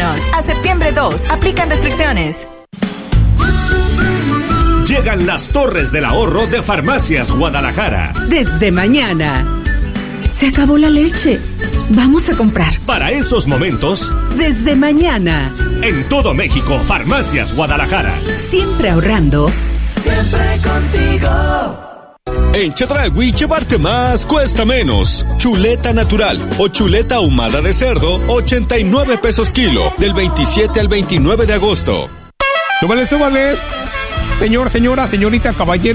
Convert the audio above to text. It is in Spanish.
Vámonos. A septiembre 2. Aplican restricciones. Llegan las torres del ahorro de Farmacias Guadalajara. Desde mañana. Se acabó la leche. Vamos a comprar. Para esos momentos. Desde mañana. En todo México, Farmacias Guadalajara. Siempre ahorrando. Siempre contigo. En Chedraui, llevarte más cuesta menos. Chuleta natural o chuleta ahumada de cerdo, 89 pesos kilo, del 27 al 29 de agosto. Súbale. Señor, señora, señorita, caballero.